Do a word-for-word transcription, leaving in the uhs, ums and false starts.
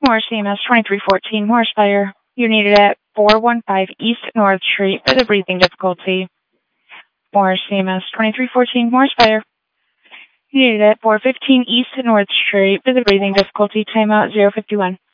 Morris C M S twenty-three fourteen, Morris Fire. You needed at four one five East North Street for the breathing difficulty. Morris C M S twenty-three fourteen, Morris Fire. You needed at four fifteen East North Street for the breathing difficulty. Timeout zero fifty-one.